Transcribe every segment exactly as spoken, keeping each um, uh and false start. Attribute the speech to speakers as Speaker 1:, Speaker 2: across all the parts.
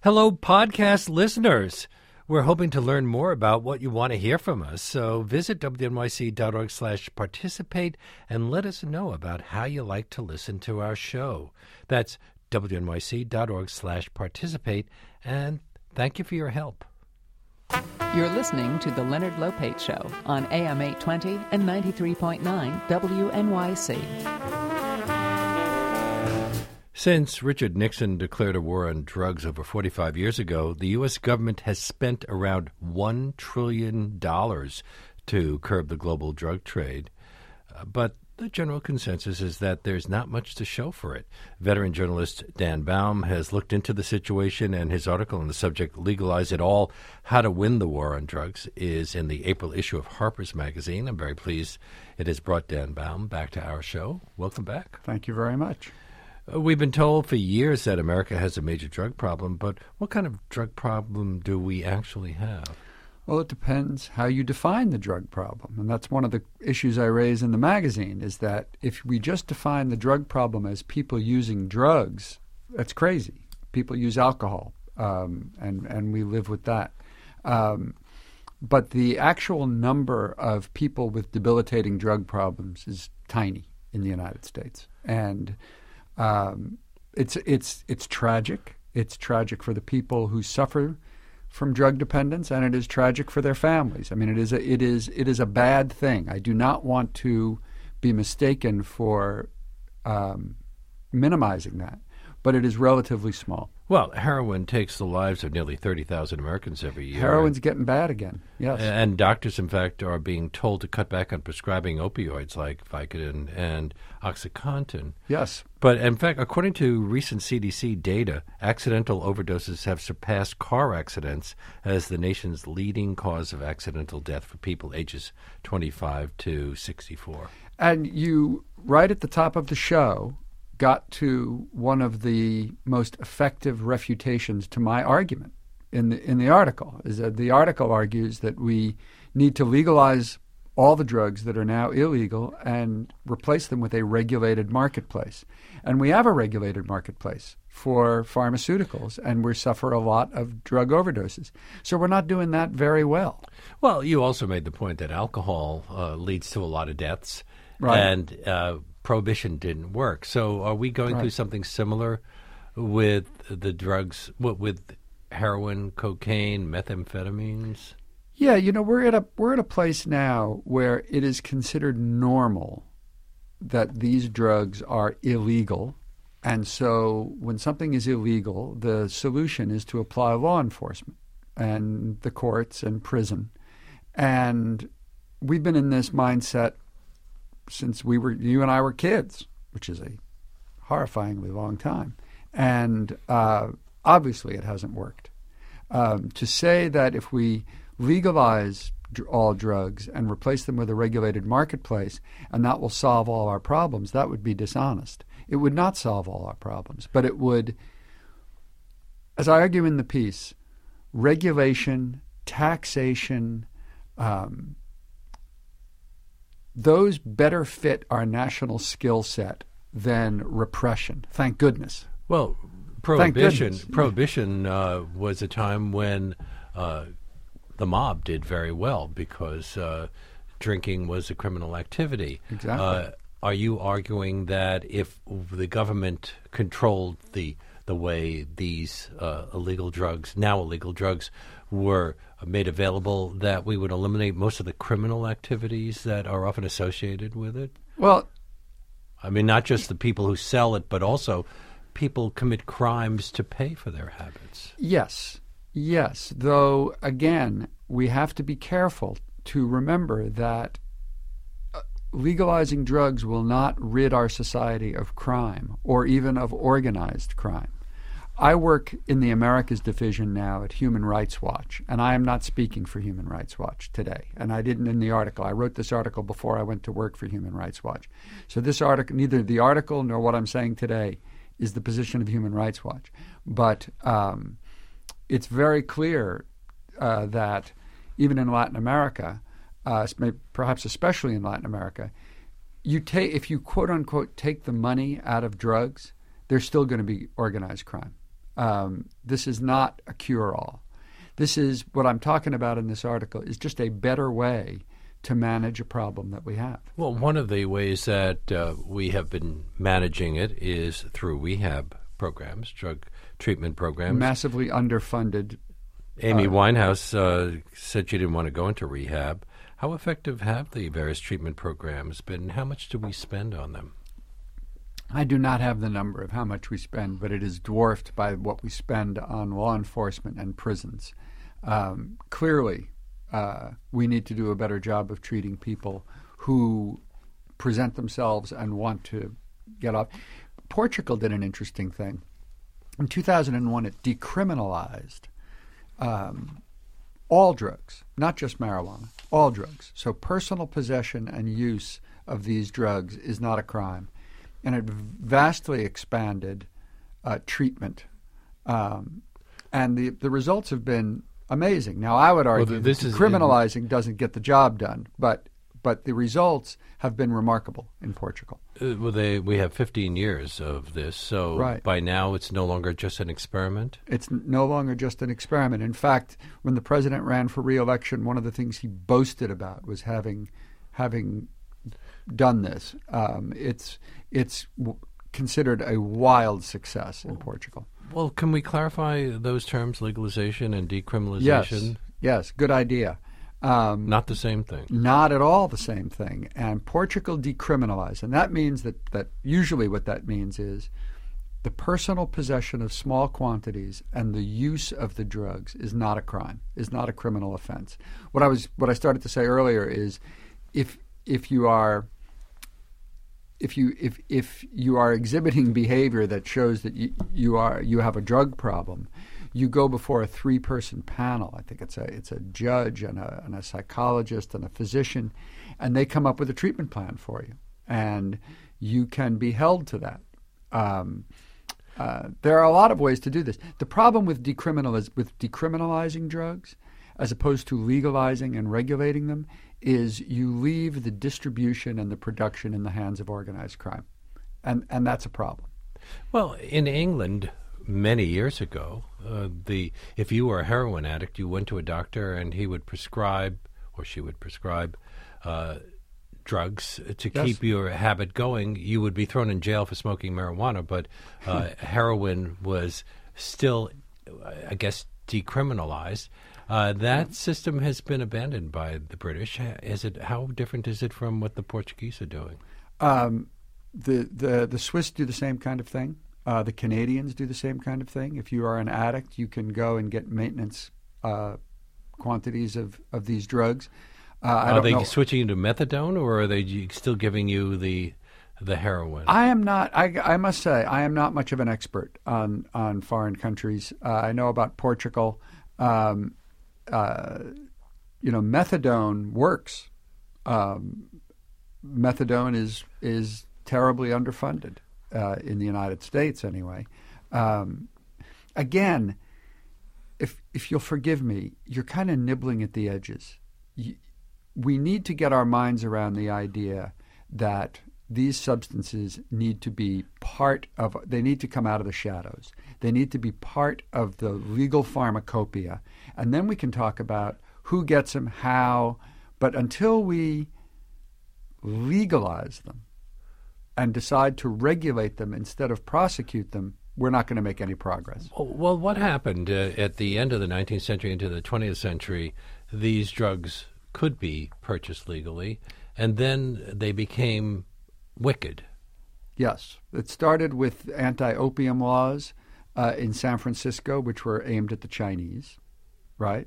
Speaker 1: Hello, podcast listeners. We're hoping to learn more about what you want to hear from us. So visit W N Y C dot org slash participate and let us know about how you like to listen to our show. That's W N Y C dot org slash participate. And thank you for your help.
Speaker 2: You're listening to The Leonard Lopate Show on A M eight twenty and ninety-three point nine W N Y C.
Speaker 1: Since Richard Nixon declared a war on drugs over forty-five years ago, the U S government has spent around one trillion dollars to curb the global drug trade. Uh, but the general consensus is that there's not much to show for it. Veteran journalist Dan Baum has looked into the situation, and his article on the subject, Legalize It All, How to Win the War on Drugs, is in the April issue of Harper's Magazine. I'm very pleased it has brought Dan Baum back to our show. Welcome back.
Speaker 3: Thank you very much.
Speaker 1: Uh, we've been told for years that America has a major drug problem, but what kind of drug problem do we actually have?
Speaker 3: Well, it depends how you define the drug problem. And that's one of the issues I raise in the magazine, is that if we just define the drug problem as people using drugs, that's crazy. People use alcohol, um, and, and we live with that. Um, but the actual number of people with debilitating drug problems is tiny in the United States. And um, it's, it's, it's tragic. It's tragic for the people who suffer from drug dependence, and it is tragic for their families. I mean, it is a, it is it is a bad thing. I do not want to be mistaken for um, minimizing that, but it is relatively small.
Speaker 1: Well, heroin takes the lives of nearly thirty thousand Americans every year.
Speaker 3: Heroin's getting bad again, yes.
Speaker 1: And doctors, in fact, are being told to cut back on prescribing opioids like Vicodin and OxyContin.
Speaker 3: Yes.
Speaker 1: But, in fact, according to recent C D C data, accidental overdoses have surpassed car accidents as the nation's leading cause of accidental death for people ages twenty-five to sixty-four.
Speaker 3: And you, right at the top of the show, got to one of the most effective refutations to my argument in the in the article. Is that the article argues that we need to legalize all the drugs that are now illegal and replace them with a regulated marketplace. And we have a regulated marketplace for pharmaceuticals, and we suffer a lot of drug overdoses. So we're not doing that very well.
Speaker 1: Well, you also made the point that alcohol uh, leads to a lot of deaths.
Speaker 3: Right.
Speaker 1: And uh, prohibition didn't work. So are we going
Speaker 3: Right.
Speaker 1: through something similar with the drugs, with heroin, cocaine, methamphetamines?
Speaker 3: Yeah, you know, we're at a we're at a place now where it is considered normal that these drugs are illegal. And so when something is illegal, the solution is to apply law enforcement and the courts and prison. And we've been in this mindset since we were you and I were kids, which is a horrifyingly long time. And uh, obviously it hasn't worked. Um, to say that if we legalize dr- all drugs and replace them with a regulated marketplace and that will solve all our problems, that would be dishonest. It would not solve all our problems, but it would, as I argue in the piece, regulation, taxation, um, those better fit our national skill set than repression. Thank goodness.
Speaker 1: Well, prohibition prohibition uh, was a time when uh, the mob did very well because uh, drinking was a criminal activity.
Speaker 3: Exactly.
Speaker 1: Uh, are you arguing that if the government controlled the the way these uh, illegal drugs, now illegal drugs, were made available, that we would eliminate most of the criminal activities that are often associated with it?
Speaker 3: Well,
Speaker 1: I mean, not just the people who sell it, but also people commit crimes to pay for their habits.
Speaker 3: yes, yes. Though, again, we have to be careful to remember that uh, legalizing drugs will not rid our society of crime or even of organized crime. I work in the Americas division now at Human Rights Watch, and I am not speaking for Human Rights Watch today, and I didn't in the article. I wrote this article before I went to work for Human Rights Watch. So this article, neither the article nor what I'm saying today is the position of Human Rights Watch. But um, it's very clear uh, that even in Latin America, uh, perhaps especially in Latin America, you take if you quote-unquote take the money out of drugs, there's still going to be organized crime. Um, this is not a cure-all. This is what I'm talking about in this article is just a better way to manage a problem that we have.
Speaker 1: Well, one of the ways that uh, we have been managing it is through rehab programs, drug treatment programs.
Speaker 3: Massively underfunded.
Speaker 1: Amy
Speaker 3: uh,
Speaker 1: Winehouse uh, said she didn't want to go into rehab. How effective have the various treatment programs been? How much do we spend on them?
Speaker 3: I do not have the number of how much we spend, but it is dwarfed by what we spend on law enforcement and prisons. Um, clearly, uh, we need to do a better job of treating people who present themselves and want to get off. Portugal did an interesting thing. In two thousand one, it decriminalized um, all drugs, not just marijuana, all drugs. So personal possession and use of these drugs is not a crime. And it vastly expanded uh, treatment. Um, and the, the results have been amazing. Now, I would argue
Speaker 1: well, this
Speaker 3: that
Speaker 1: is
Speaker 3: criminalizing in, doesn't get the job done, but but the results have been remarkable in Portugal.
Speaker 1: Uh, well, they, we have fifteen years of this, so
Speaker 3: right.
Speaker 1: by now it's no longer just an experiment?
Speaker 3: It's n- no longer just an experiment. In fact, when the president ran for re-election, one of the things he boasted about was having having done this. Um, it's it's w- considered a wild success in Portugal.
Speaker 1: Well, can we clarify those terms, legalization and decriminalization?
Speaker 3: Yes, yes, good idea. Um,
Speaker 1: Not the same thing.
Speaker 3: Not at all the same thing. And Portugal decriminalized, and that means that, that usually what that means is the personal possession of small quantities and the use of the drugs is not a crime, is not a criminal offense. What I was what I started to say earlier is if if you are if you if if you are exhibiting behavior that shows that you, you are you have a drug problem, you go before a three-person panel. I think it's a it's a judge and a, and a psychologist and a physician, and they come up with a treatment plan for you, and you can be held to that. Um, uh, there are a lot of ways to do this. The problem with decriminaliz- with decriminalizing drugs, as opposed to legalizing and regulating them, is you leave the distribution and the production in the hands of organized crime, and and that's a problem.
Speaker 1: Well, in England, many years ago, uh, the if you were a heroin addict, you went to a doctor and he would prescribe, or she would prescribe, uh, drugs to
Speaker 3: Yes.
Speaker 1: keep your habit going. You would be thrown in jail for smoking marijuana, but uh, heroin was still, I guess, decriminalized. Uh, that system has been abandoned by the British. Is it? How different is it from what the Portuguese are doing?
Speaker 3: Um, the the the Swiss do the same kind of thing. Uh, the Canadians do the same kind of thing. If you are an addict, you can go and get maintenance uh, quantities of, of these drugs. Uh, I
Speaker 1: are
Speaker 3: don't
Speaker 1: they
Speaker 3: know.
Speaker 1: switching into methadone, or are they still giving you the the heroin?
Speaker 3: I am not. I, I must say, I am not much of an expert on on foreign countries. Uh, I know about Portugal. Um, uh, you know, methadone works. Um, methadone is is terribly underfunded. Uh, in the United States, anyway. Um, again, if if you'll forgive me, you're kind of nibbling at the edges. You, we need to get our minds around the idea that these substances need to be part of, they need to come out of the shadows. They need to be part of the legal pharmacopoeia. And then we can talk about who gets them, how. But until we legalize them and decide to regulate them instead of prosecute them, we're not going to make any progress.
Speaker 1: Well, what happened uh, at the end of the nineteenth century into the twentieth century? These drugs could be purchased legally, and then they became wicked.
Speaker 3: Yes. It started with anti-opium laws uh, in San Francisco, which were aimed at the Chinese, right?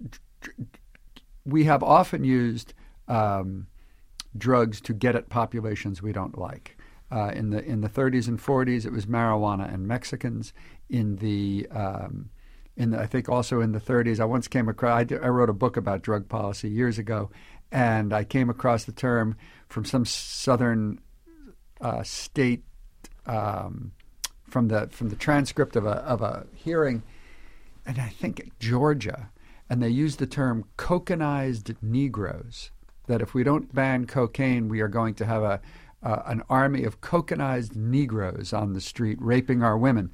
Speaker 3: We have often used um, drugs to get at populations we don't like. Uh, in the in the thirties and forties, it was marijuana and Mexicans. In the um, in the, I think also in the thirties, I once came across. I, did, I wrote a book about drug policy years ago, and I came across the term from some southern uh, state um, from the from the transcript of a of a hearing, and I think Georgia, and they used the term cocainized Negroes. That if we don't ban cocaine, we are going to have a uh, an army of cocainized Negroes on the street raping our women.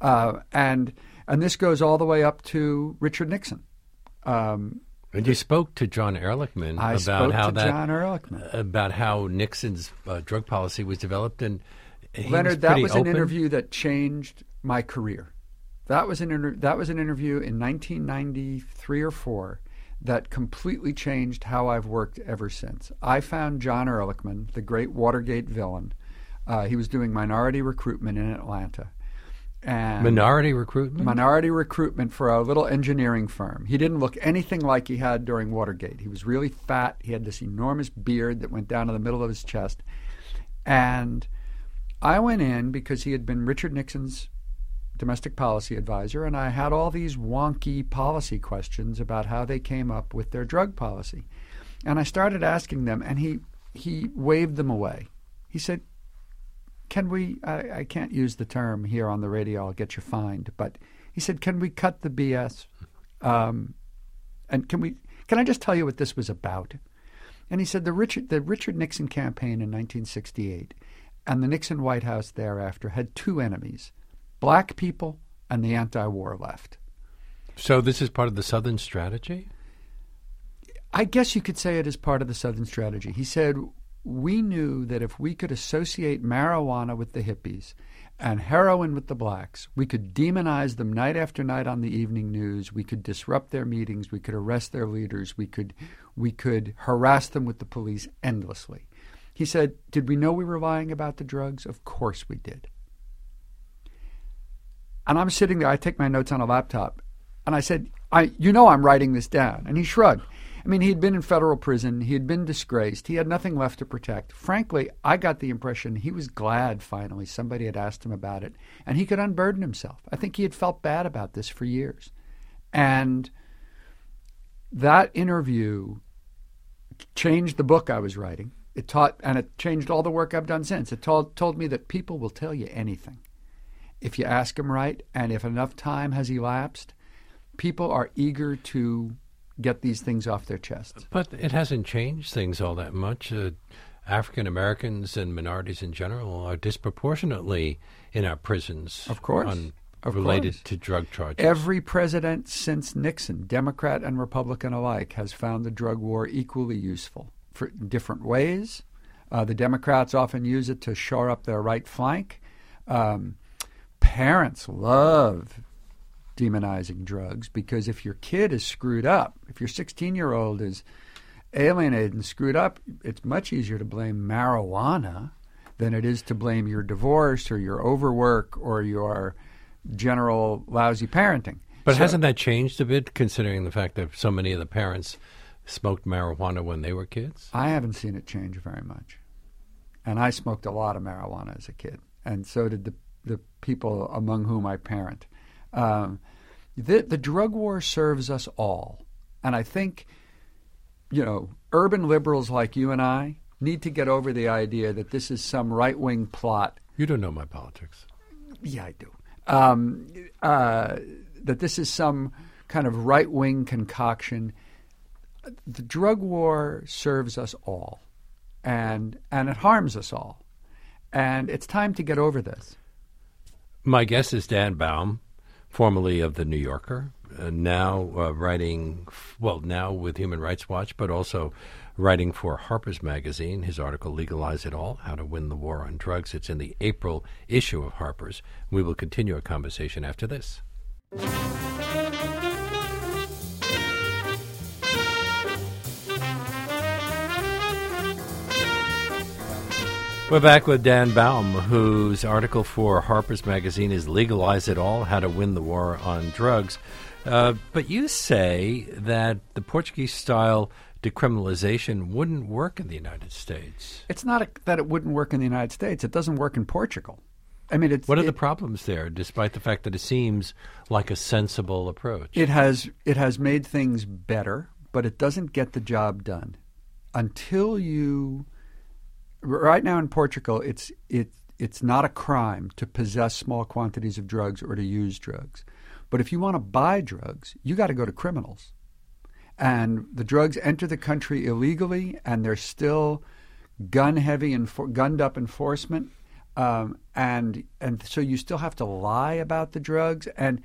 Speaker 3: Uh, and and this goes all the way up to Richard Nixon. Um,
Speaker 1: and you spoke to John Ehrlichman
Speaker 3: I
Speaker 1: about
Speaker 3: spoke
Speaker 1: how
Speaker 3: to
Speaker 1: that
Speaker 3: John Ehrlichman.
Speaker 1: about how Nixon's uh, drug policy was developed, and he
Speaker 3: Leonard,
Speaker 1: was
Speaker 3: that
Speaker 1: pretty
Speaker 3: was
Speaker 1: open.
Speaker 3: an interview that changed my career. That was an inter- that was an interview in nineteen ninety-three or four that completely changed how I've worked ever since. I found John Ehrlichman, the great Watergate villain. Uh, he was doing minority recruitment in Atlanta. And
Speaker 1: Minority recruitment?
Speaker 3: Minority recruitment for a little engineering firm. He didn't look anything like he had during Watergate. He was really fat. He had this enormous beard that went down to the middle of his chest. And I went in because he had been Richard Nixon's domestic policy advisor, and I had all these wonky policy questions about how they came up with their drug policy. And I started asking them, and he, he waved them away. He said, can we, I, I can't use the term here on the radio, I'll get you fined, but he said, can we cut the B S? Um, and can we, can I just tell you what this was about? And he said the Richard, the Richard Nixon campaign in nineteen sixty-eight and the Nixon White House thereafter had two enemies, black people and the anti-war left.
Speaker 1: So this is part of the Southern strategy?
Speaker 3: I guess you could say it is part of the Southern strategy. He said, we knew that if we could associate marijuana with the hippies and heroin with the blacks, we could demonize them night after night on the evening news. We could disrupt their meetings. We could arrest their leaders. We could, we could harass them with the police endlessly. He said, did we know we were lying about the drugs? Of course we did. And I'm sitting there. I take my notes on a laptop. And I said, I, you know I'm writing this down. And he shrugged. I mean, he'd been in federal prison. He had been disgraced. He had nothing left to protect. Frankly, I got the impression he was glad finally somebody had asked him about it, and he could unburden himself. I think he had felt bad about this for years. And that interview changed the book I was writing. It taught, and it changed all the work I've done since. It told, told me that people will tell you anything if you ask them right, and if enough time has elapsed, people are eager to get these things off their chests.
Speaker 1: But it hasn't changed things all that much. Uh, African Americans and minorities in general are disproportionately in our prisons.
Speaker 3: Of course.
Speaker 1: On,
Speaker 3: of
Speaker 1: related
Speaker 3: course.
Speaker 1: to drug charges.
Speaker 3: Every president since Nixon, Democrat and Republican alike, has found the drug war equally useful for different ways. Uh, the Democrats often use it to shore up their right flank. Um, parents love demonizing drugs, because if your kid is screwed up, if your sixteen-year-old is alienated and screwed up, it's much easier to blame marijuana than it is to blame your divorce or your overwork or your general lousy parenting.
Speaker 1: But
Speaker 3: so,
Speaker 1: hasn't that changed a bit, considering the fact that so many of the parents smoked marijuana when they were kids?
Speaker 3: I haven't seen it change very much. And I smoked a lot of marijuana as a kid, and so did the, the people among whom I parent. Um, the, the drug war serves us all. And I think, you know, urban liberals like you and I need to get over the idea that this is some right-wing plot.
Speaker 1: You don't know my politics.
Speaker 3: Yeah, I do. Um, uh, that this is some kind of right-wing concoction. The drug war serves us all, and and it harms us all. And it's time to get over this.
Speaker 1: My guest is Dan Baum, formerly of The New Yorker, uh, now uh, writing, well, now with Human Rights Watch, but also writing for Harper's Magazine. His article, Legalize It All, How to Win the War on Drugs. It's in the April issue of Harper's. We will continue our conversation after this. We're back with Dan Baum, whose article for Harper's Magazine is Legalize It All, How to Win the War on Drugs. Uh, but you say that the Portuguese-style decriminalization wouldn't work in the United States.
Speaker 3: It's not a, that it wouldn't work in the United States. It doesn't work in Portugal. I mean, it's,
Speaker 1: what are
Speaker 3: it,
Speaker 1: the problems there, despite the fact that it seems like a sensible approach?
Speaker 3: It has it has made things better, but it doesn't get the job done. Until you... Right now in Portugal, it's it it's not a crime to possess small quantities of drugs or to use drugs. But if you want to buy drugs, you got to go to criminals. And the drugs enter the country illegally, and there's still gun-heavy, enfor- gunned-up enforcement. Um, and and so you still have to lie about the drugs. And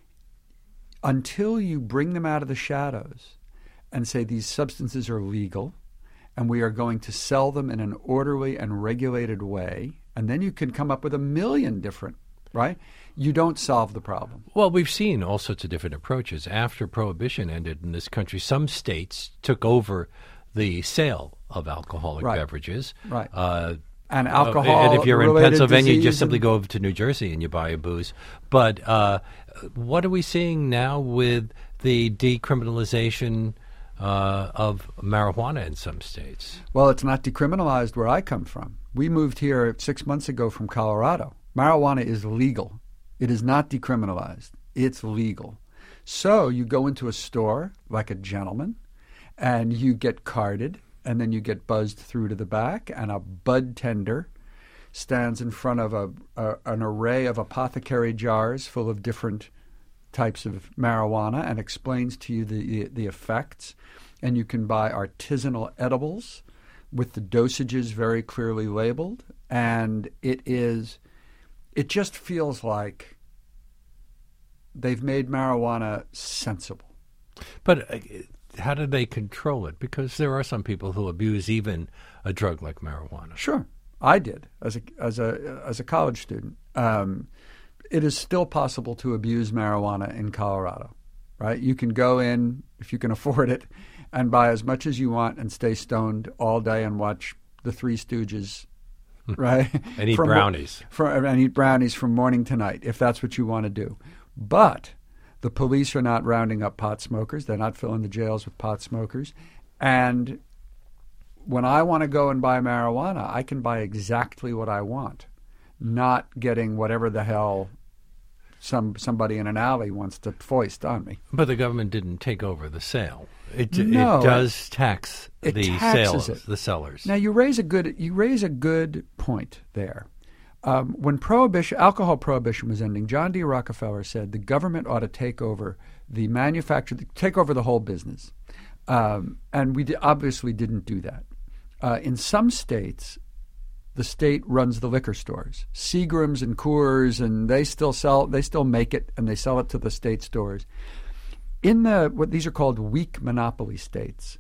Speaker 3: until you bring them out of the shadows and say these substances are legal and we are going to sell them in an orderly and regulated way, and then you can come up with a million different, right? You don't solve the problem.
Speaker 1: Well, we've seen all sorts of different approaches. After Prohibition ended in this country, some states took over the sale of alcoholic
Speaker 3: Right.
Speaker 1: beverages.
Speaker 3: Right.
Speaker 1: Uh,
Speaker 3: And
Speaker 1: Uh,
Speaker 3: alcohol.
Speaker 1: and if you're in
Speaker 3: related
Speaker 1: Pennsylvania, you
Speaker 3: disease
Speaker 1: just simply
Speaker 3: and-
Speaker 1: go over to New Jersey and you buy a booze. But uh, what are we seeing now with the decriminalization uh, of marijuana in some states?
Speaker 3: Well, it's not decriminalized where I come from. We moved here six months ago from Colorado. Marijuana is legal. It is not decriminalized. It's legal. So you go into a store like a gentleman and you get carded, and then you get buzzed through to the back, and a bud tender stands in front of a, a an array of apothecary jars full of different types of marijuana and explains to you the, the, the effects. And you can buy artisanal edibles with the dosages very clearly labeled. And it is, it just feels like they've made marijuana sensible.
Speaker 1: But uh, how do they control it? Because there are some people who abuse even a drug like marijuana.
Speaker 3: Sure, I did as a as a as a college student. Um, it is still possible to abuse marijuana in Colorado, right? You can go in if you can afford it and buy as much as you want and stay stoned all day and watch the Three Stooges, right?
Speaker 1: And eat
Speaker 3: From-
Speaker 1: brownies.
Speaker 3: From, and eat brownies from morning to night if that's what you want to do. But the police are not rounding up pot smokers. They're not filling the jails with pot smokers. And when I want to go and buy marijuana, I can buy exactly what I want, not getting whatever the hell some somebody in an alley wants to foist on me.
Speaker 1: But the government didn't take over the sale. It,
Speaker 3: No,
Speaker 1: it does tax
Speaker 3: it
Speaker 1: the
Speaker 3: taxes
Speaker 1: sales,
Speaker 3: it.
Speaker 1: the sellers.
Speaker 3: Now you raise a good you raise a good point there. Um, when prohibition, alcohol prohibition was ending, John D. Rockefeller said the government ought to take over the manufacture, take over the whole business, um, and we di- obviously didn't do that. Uh, in some states, the state runs the liquor stores, Seagram's and Coors, and they still sell, they still make it, and they sell it to the state stores. In the what these are called weak monopoly states,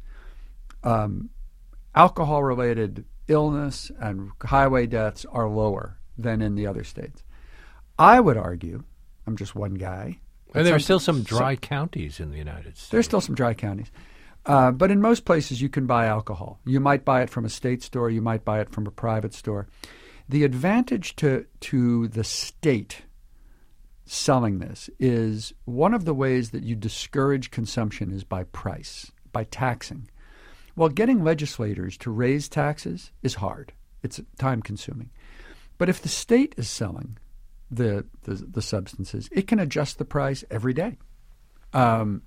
Speaker 3: um, alcohol-related illness and highway deaths are lower than in the other states. I would argue, I'm just one guy.
Speaker 1: and there are
Speaker 3: some-
Speaker 1: still some dry
Speaker 3: some-
Speaker 1: counties in the United States.
Speaker 3: There's still some dry counties. Uh, but in most places, you can buy alcohol. You might buy it from a state store. You might buy it from a private store. The advantage to to the state selling this is one of the ways that you discourage consumption is by price, by taxing. Well, getting legislators to raise taxes is hard. It's time-consuming. But if the state is selling the the, the substances, it can adjust the price every day. Um,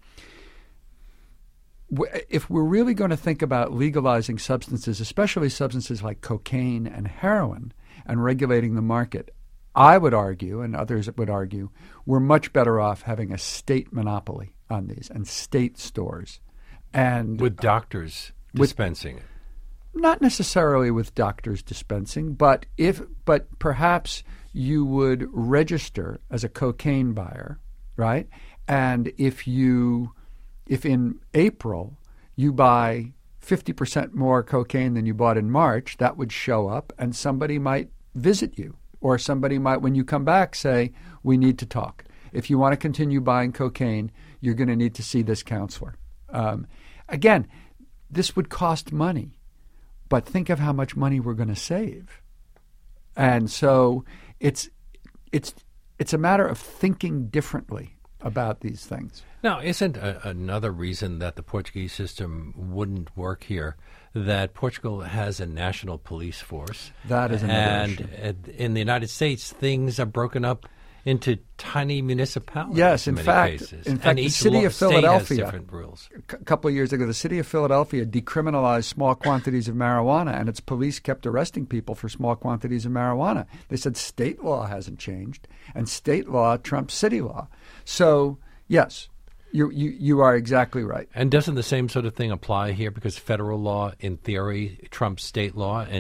Speaker 3: if we're really going to think about legalizing substances, especially substances like cocaine and heroin, and regulating the market, I would argue, and others would argue, we're much better off having a state monopoly on these and state stores. And
Speaker 1: with doctors
Speaker 3: with-
Speaker 1: dispensing it.
Speaker 3: not necessarily with doctors dispensing, but if but perhaps you would register as a cocaine buyer, right? And if you if in April you buy fifty percent more cocaine than you bought in March, that would show up and somebody might visit you, or somebody might, when you come back, say, we need to talk. If you want to continue buying cocaine, you're going to need to see this counselor. Um, again, this would cost money. But think of how much money we're going to save. And so it's it's it's a matter of thinking differently about these things.
Speaker 1: Now, isn't a, another reason that the Portuguese system wouldn't work here that Portugal has a national police force?
Speaker 3: That is another
Speaker 1: and
Speaker 3: issue.
Speaker 1: And in the United States, things are broken up into tiny municipalities.
Speaker 3: Yes, in
Speaker 1: many
Speaker 3: fact-
Speaker 1: cases.
Speaker 3: in fact,
Speaker 1: and
Speaker 3: the
Speaker 1: each
Speaker 3: city
Speaker 1: lo-
Speaker 3: of
Speaker 1: state has
Speaker 3: Philadelphia-
Speaker 1: different rules.
Speaker 3: A c- couple of years ago, the city of Philadelphia decriminalized small quantities of marijuana, and its police kept arresting people for small quantities of marijuana. They said state law hasn't changed, and state law trumps city law. So, yes, you you, you are exactly right.
Speaker 1: And doesn't the same sort of thing apply here? Because federal law, in theory, trumps state law, and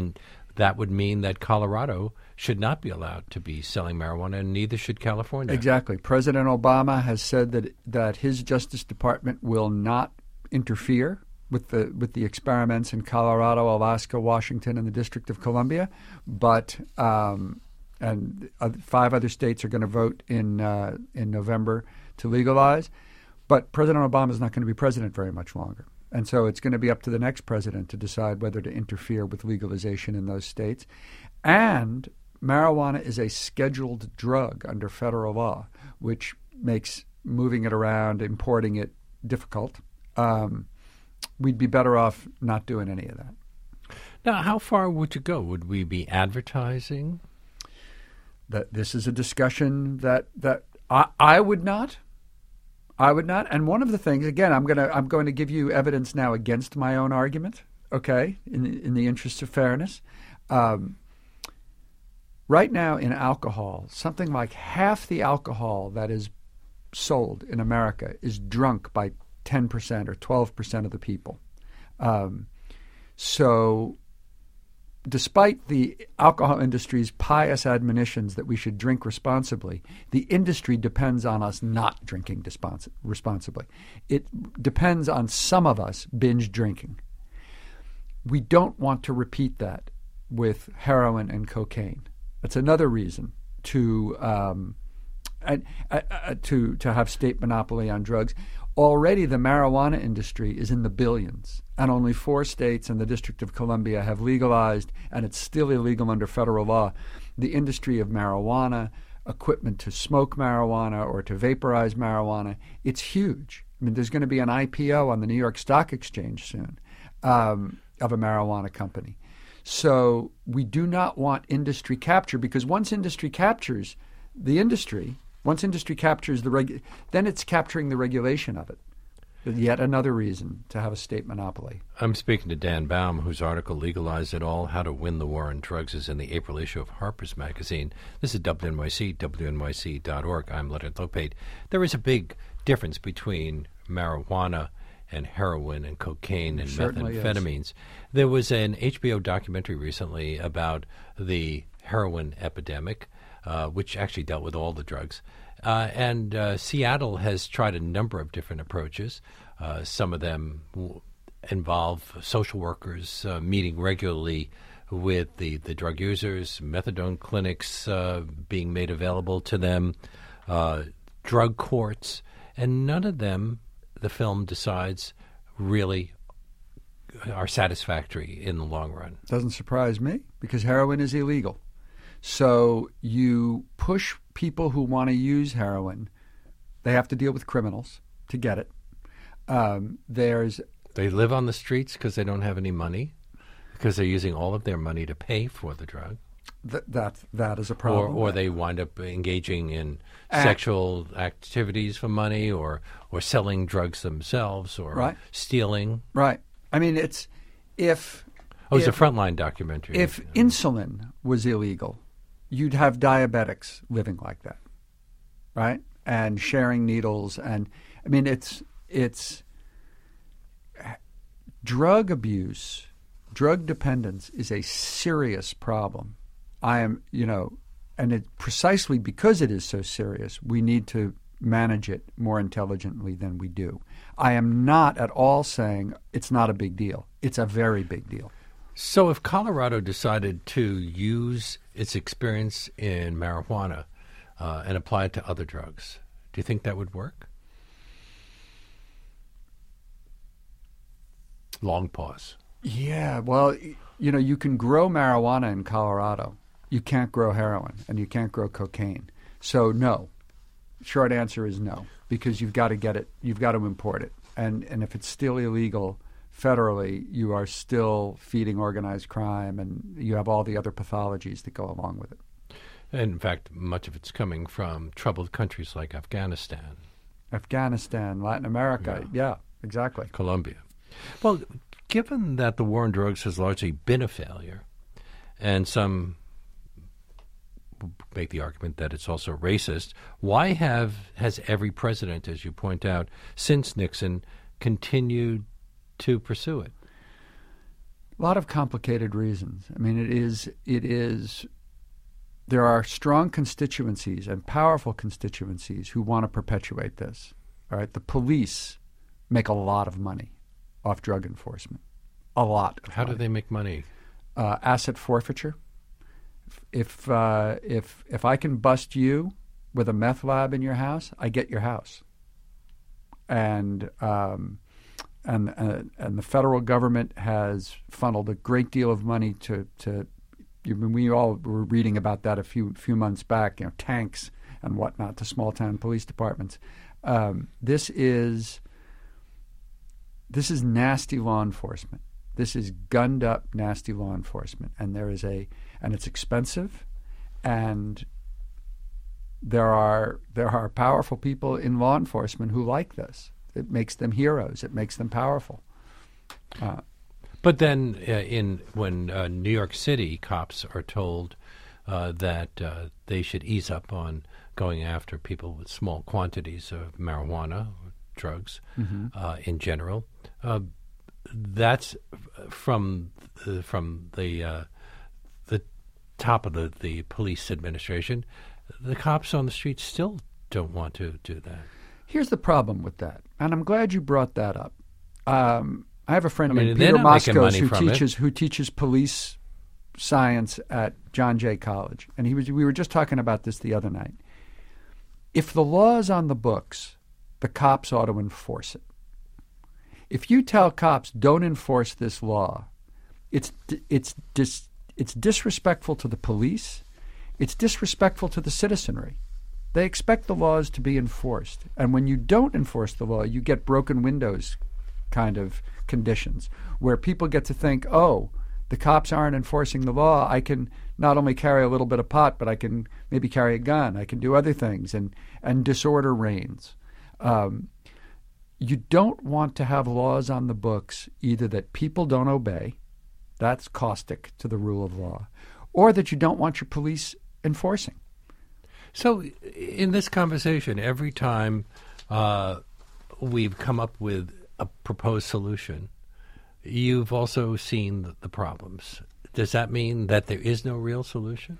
Speaker 1: that would mean that Colorado should not be allowed to be selling marijuana, and neither should California.
Speaker 3: Exactly. President Obama has said that that his Justice Department will not interfere with the with the experiments in Colorado, Alaska, Washington, and the District of Columbia, but um, and uh, five other states are going to vote in uh, in November to legalize. But President Obama is not going to be president very much longer. And so it's going to be up to the next president to decide whether to interfere with legalization in those states. And marijuana is a scheduled drug under federal law, which makes moving it around, importing it difficult. Um, we'd be better off not doing any of that.
Speaker 1: Now, how far would you go? Would we be advertising?
Speaker 3: That this is a discussion that, that I, I would not. I would not. And one of the things, again, I'm going to I'm going to give you evidence now against my own argument, okay, in, in the interest of fairness. Um, right now in alcohol, something like half the alcohol that is sold in America is drunk by ten percent or twelve percent of the people. Um, so despite the alcohol industry's pious admonitions that we should drink responsibly, the industry depends on us not drinking dispons- responsibly. It depends on some of us binge drinking. We don't want to repeat that with heroin and cocaine. That's another reason to um, uh, uh, to to have state monopoly on drugs. Already the marijuana industry is in the billions, and only four states and the District of Columbia have legalized, and it's still illegal under federal law, the industry of marijuana, equipment to smoke marijuana or to vaporize marijuana. It's huge. I mean, there's going to be an I P O on the New York Stock Exchange soon um, of a marijuana company. So we do not want industry capture, because once industry captures the industry, once industry captures the reg, then it's capturing the regulation of it. Yet another reason to have a state monopoly.
Speaker 1: I'm speaking to Dan Baum, whose article Legalize It All, How to Win the War on Drugs is in the April issue of Harper's Magazine. This is W N Y C, W N Y C dot org. I'm Leonard Lopate. There is a big difference between marijuana and heroin and cocaine and
Speaker 3: Certainly
Speaker 1: methamphetamines.
Speaker 3: Is.
Speaker 1: There was an H B O documentary recently about the heroin epidemic, uh, which actually dealt with all the drugs. Uh, and uh, Seattle has tried a number of different approaches. Uh, some of them w- involve social workers uh, meeting regularly with the, the drug users, methadone clinics uh, being made available to them, uh, drug courts, and none of them, the film decides, really are satisfactory in the long run.
Speaker 3: Doesn't surprise me, because heroin is illegal. So you push people who want to use heroin. They have to deal with criminals to get it. Um, there's
Speaker 1: They live on the streets because they don't have any money, because they're using all of their money to pay for the drug.
Speaker 3: th- that that is a
Speaker 1: Or,
Speaker 3: problem.
Speaker 1: or they wind up engaging in
Speaker 3: Act-
Speaker 1: sexual activities for money, or, or selling drugs themselves, or
Speaker 3: Right.
Speaker 1: stealing.
Speaker 3: Right. I mean, it's if
Speaker 1: Oh, it's a
Speaker 3: if-
Speaker 1: Frontline documentary.
Speaker 3: if insulin was illegal, you'd have diabetics living like that, right? And sharing needles, and I mean, it's it's drug abuse, drug dependence is a serious problem. I am, you know, and it precisely because it is so serious, we need to manage it more intelligently than we do. I am not at all saying it's not a big deal. It's a very big deal.
Speaker 1: So if Colorado decided to use its experience in marijuana uh, and apply it to other drugs, do you think that would work? Long pause.
Speaker 3: Yeah, well, y- you know, you can grow marijuana in Colorado. You can't grow heroin, and you can't grow cocaine. So no. Short answer is no, because you've got to get it. You've got to import it, and and if it's still illegal federally, you are still feeding organized crime, and you have all the other pathologies that go along with it.
Speaker 1: And in fact, much of it's coming from troubled countries like Afghanistan,
Speaker 3: Afghanistan, Latin America, yeah, exactly.
Speaker 1: Colombia. Well, given that the war on drugs has largely been a failure, and some make the argument that it's also racist, why have has every president, as you point out, since Nixon, continued to pursue it?
Speaker 3: A lot of complicated reasons. I mean, it is, it is, there are strong constituencies and powerful constituencies who want to perpetuate this. All right, the police make a lot of money off drug enforcement. A lot.
Speaker 1: How
Speaker 3: money.
Speaker 1: do they make money?
Speaker 3: Uh, asset forfeiture. If uh, if if I can bust you with a meth lab in your house, I get your house. And um, and uh, and the federal government has funneled a great deal of money to to. I mean, we all were reading about that a few few months back. You know, tanks and whatnot to small town police departments. Um, this is this is nasty law enforcement. This is gunned up, nasty law enforcement, and there is a, and it's expensive, and there are there are powerful people in law enforcement who like this. It makes them heroes. It makes them powerful. Uh,
Speaker 1: but then, uh, in when uh, New York City cops are told uh, that uh, they should ease up on going after people with small quantities of marijuana, or drugs, mm-hmm. uh, in general. Uh, That's from uh, from the uh, the top of the, the police administration. The cops on the street still don't want to do that.
Speaker 3: Here's the problem with that, and I'm glad you brought that up. Um, I have a friend
Speaker 1: I mean,
Speaker 3: named Peter Moskos who teaches
Speaker 1: it.
Speaker 3: who teaches police science at John Jay College, and he was. We were just talking about this the other night. If the law is on the books, the cops ought to enforce it. If you tell cops don't enforce this law, it's it's dis, it's disrespectful to the police. It's disrespectful to the citizenry. They expect the laws to be enforced, and when you don't enforce the law, you get broken windows kind of conditions where people get to think, oh, the cops aren't enforcing the law. I can not only carry a little bit of pot, but I can maybe carry a gun. I can do other things, and and disorder reigns. Um, You don't want to have laws on the books either that people don't obey, that's caustic to the rule of law, or that you don't want your police enforcing.
Speaker 1: So in this conversation, every time uh, we've come up with a proposed solution, you've also seen the, the problems. Does that mean that there is no real solution?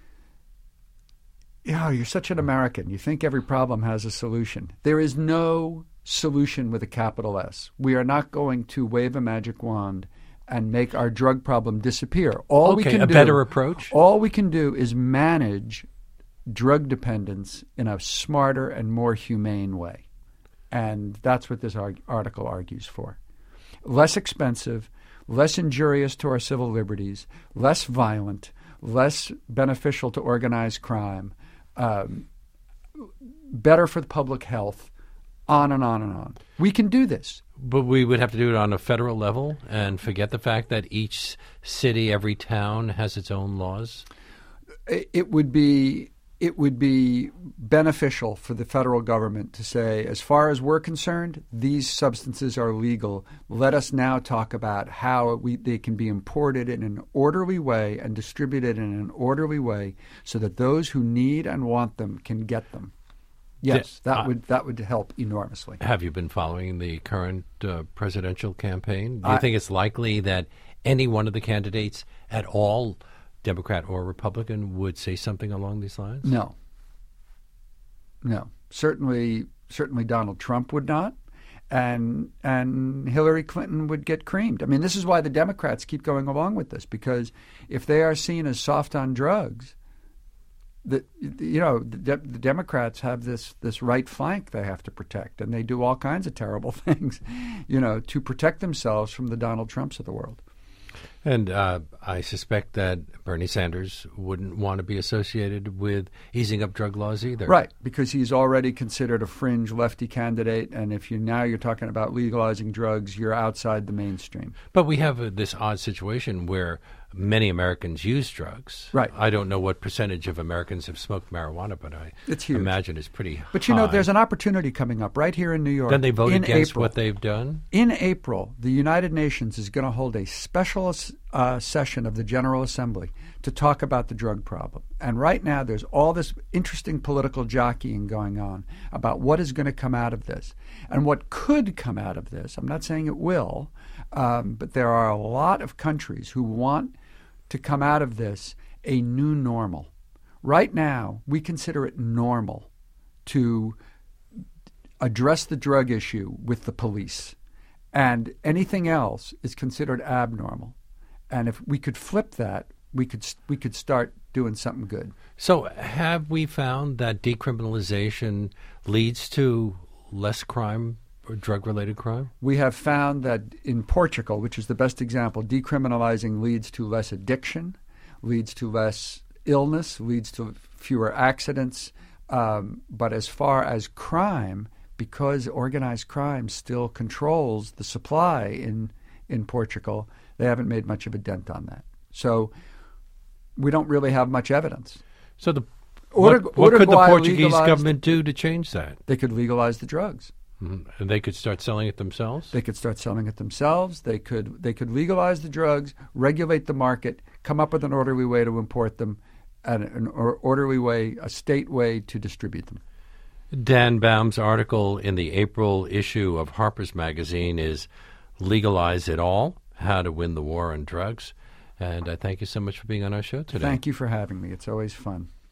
Speaker 3: Yeah, you're such an American. You think every problem has a solution. There is no solution with a capital S. We are not going to wave a magic wand and make our drug problem disappear. All
Speaker 1: okay,
Speaker 3: we can
Speaker 1: a
Speaker 3: do,
Speaker 1: better approach?
Speaker 3: All we can do is manage drug dependence in a smarter and more humane way. And that's what this arg- article argues for. Less expensive, less injurious to our civil liberties, less violent, less beneficial to organized crime, um, better for the public health, on and on and on. We can do this.
Speaker 1: But we would have to do it on a federal level and forget the fact that each city, every town has its own laws?
Speaker 3: It would be it would be beneficial for the federal government to say, as far as we're concerned, these substances are legal. Let us now talk about how we, they can be imported in an orderly way and distributed in an orderly way so that those who need and want them can get them. Yes, that uh, would that would help enormously.
Speaker 1: Have you been following the current uh, presidential campaign? Do you
Speaker 3: I,
Speaker 1: think it's likely that any one of the candidates at all, Democrat or Republican, would say something along these lines?
Speaker 3: No. No. Certainly certainly Donald Trump would not, and and Hillary Clinton would get creamed. I mean, this is why the Democrats keep going along with this, because if they are seen as soft on drugs, The, you know, the, de- the Democrats have this, this right flank they have to protect, and they do all kinds of terrible things, you know, to protect themselves from the Donald Trumps of the world.
Speaker 1: And uh, I suspect that Bernie Sanders wouldn't want to be associated with easing up drug laws either.
Speaker 3: Right, because he's already considered a fringe lefty candidate, and if you now you're talking about legalizing drugs, you're outside the mainstream.
Speaker 1: But we have uh, this odd situation where many Americans use drugs.
Speaker 3: Right.
Speaker 1: I don't know what percentage of Americans have smoked marijuana, but I
Speaker 3: it's huge.
Speaker 1: imagine it's pretty high.
Speaker 3: But, you know, there's an opportunity coming up right here in New York.
Speaker 1: Then they vote
Speaker 3: in
Speaker 1: against
Speaker 3: April.
Speaker 1: what they've done?
Speaker 3: In April, the United Nations is going to hold a special uh, session of the General Assembly to talk about the drug problem. And right now there's all this interesting political jockeying going on about what is going to come out of this. And what could come out of this, I'm not saying it will, um, but there are a lot of countries who want to come out of this a new normal. Right now, we consider it normal to address the drug issue with the police, and anything else is considered abnormal. And if we could flip that, we could we could start doing something good.
Speaker 1: So have we found that decriminalization leads to less crime or drug-related crime?
Speaker 3: We have found that in Portugal, which is the best example, decriminalizing leads to less addiction, leads to less illness, leads to fewer accidents. Um, but as far as crime, because organized crime still controls the supply in in Portugal, they haven't made much of a dent on that. So we don't really have much evidence.
Speaker 1: So the
Speaker 3: Urugu-
Speaker 1: what, what could the
Speaker 3: Uruguay
Speaker 1: Portuguese
Speaker 3: legalized-
Speaker 1: government do to change that?
Speaker 3: They could legalize the drugs.
Speaker 1: Mm-hmm. And they could start selling it themselves?
Speaker 3: They could start selling it themselves. They could they could legalize the drugs, regulate the market, come up with an orderly way to import them, and an or- orderly way, a state way to distribute them.
Speaker 1: Dan Baum's article in the April issue of Harper's Magazine is Legalize It All, How to Win the War on Drugs. And I thank you so much for being on our show today.
Speaker 3: Thank you for having me. It's always fun.